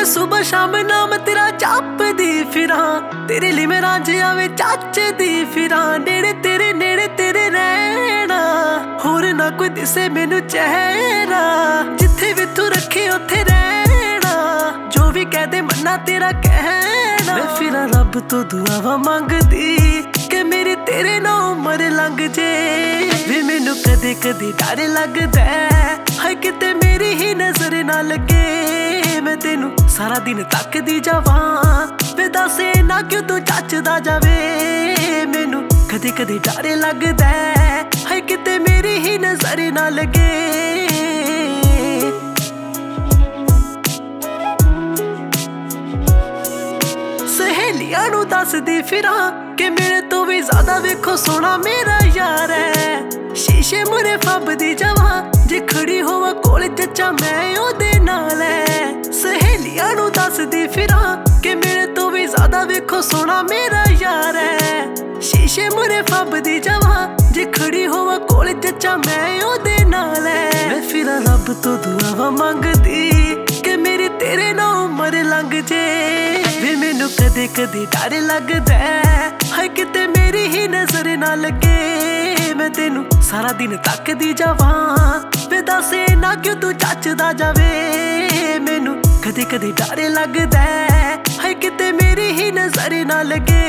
सुबह शाम नाम तेरा जपदी फिरां, तेरे लिए मैं रांझ आवे चचदी फिरां। नेड़े तेरे रहना, होर ना कोई दिसे मैनू चेहरा। जिथे भी तू रखे उथे रहना, जो भी कह दे मन्ना तेरा कहना। मैं फिरां रब तो दुआवां मंगदी कि मेरी तेरे नाल उमर लंघ जे। वे मैनू कदे कदे डर लगदा हाय किते मेरी ही नजर ना लगे। मैं तेनू सारा दिन तकदी जावां, वे दस ना क्यों तू जचदा जावे। मैनू कदे कदे डर लगदा हाय किते मेरी ही नजर ना लगे। सहेलियां नू दसदी फिरां कि मेरे तो भी ज्यादा वेखो सोना मेरा यार है। शीशे मुरे फबदी जावां, जे खड़ी होवां कोल चचा मैं ओदे नाल है। सहेलियां नू दसदी फिरां कि मेरे तो भी ज्यादा वेखो सोना मेरा यार है। शीशे मुरे फबदी जावां, जे खड़ी होवां कोल चचा मैं ओदे नाल है। मैं फिरां रब तो दुआवां मंगदी कि मेरी तेरे नाल उमर लंघ जे। वे मैनू कदे कदे डर लगदा हाय किते मेरी ही नजर ना लगे। मैं तेनू सारा दिन तकदी जावां, वे दस ना क्यों तू जचदा जावे। मैनू कदे कदे डर लगदा हाय किते मेरी ही नजर ना लगे।